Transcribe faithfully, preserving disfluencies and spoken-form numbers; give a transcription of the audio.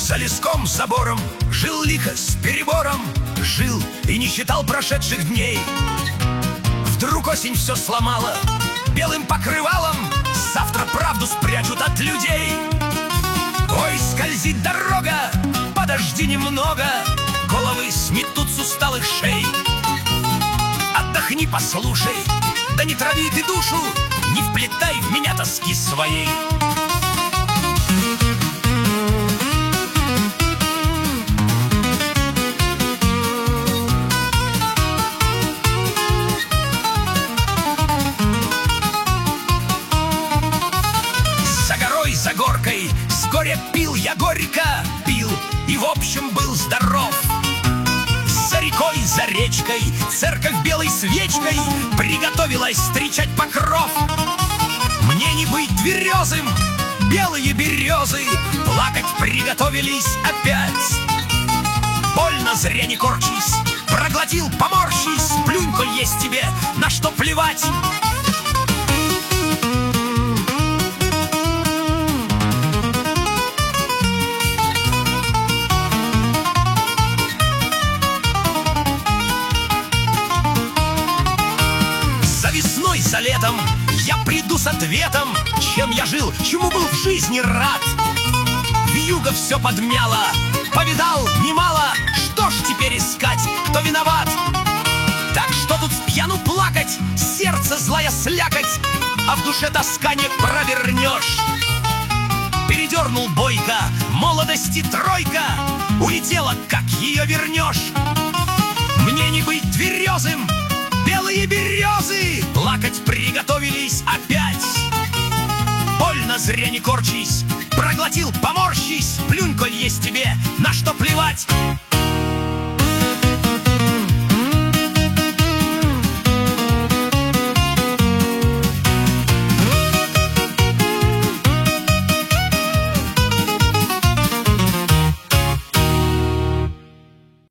За леском, забором жил лихо с перебором. Жил и не считал прошедших дней. Вдруг осень все сломала белым покрывалом. Завтра правду спрячут от людей. Ой, скользит дорога, подожди немного, головы сметут с усталых шей. Отдохни, послушай, да не трави ты душу, не вплетай в меня тоски своей. За горой, за горкой, с горя пил я горько, пил и в общем был здоров. За рекой, за речкой, церковь белой свечкой приготовилась встречать покров. Мне не быть тверезым, белые березы плакать приготовились опять. Больно, зря не корчись, проглотил, поморщись, плюнь, коль есть тебе на что плевать. За летом я приду с ответом, чем я жил, чему был в жизни рад. Вьюга все подмяла, повидал немало. Что ж теперь искать, кто виноват? Так что тут с пьяну плакать, сердце злая слякоть, а в душе тоска не провернешь. Передернул бойко, молодости тройка, улетела, как ее вернешь. Мне не быть тверезым, белые березы плакать приготовились опять. Больно, зря не корчись, проглотил, поморщись, плюнь, коль есть тебе